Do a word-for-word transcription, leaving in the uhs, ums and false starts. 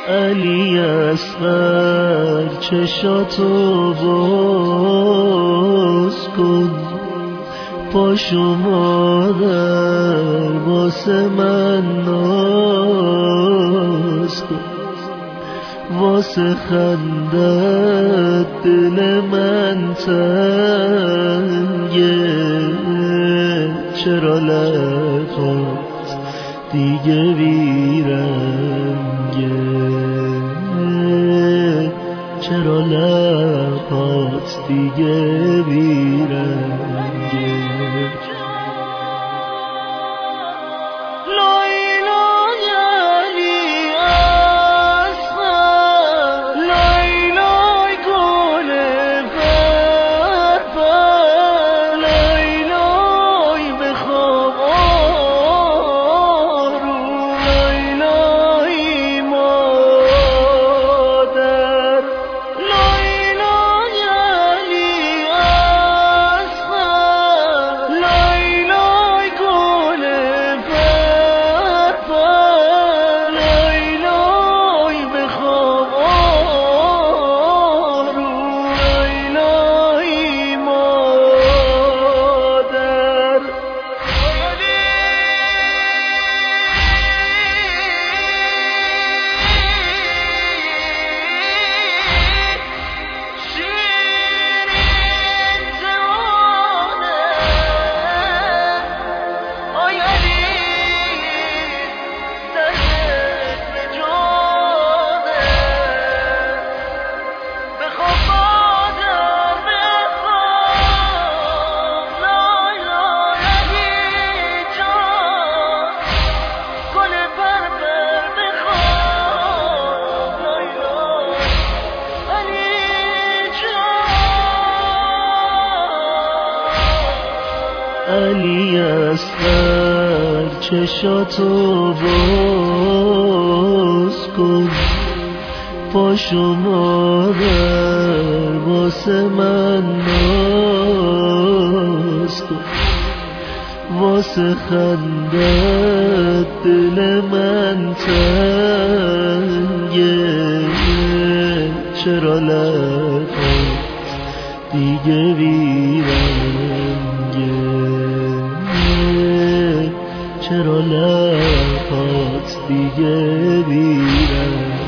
علی اصغر چشاتو باز کن، پاشو مادر واسه من ناز کن، واسه خندت دل من تنگه، چرا لبات دیگه بیرنگه، چرا لبات دیگه بیرنگه. علی اصغر چشاتو باز کن، پاشو مادر واسه من ناز کن، واسه خندت دل من تنگه، چرا لبات دیگه بیرنگه، چرا لبات دیگه بیرنگه.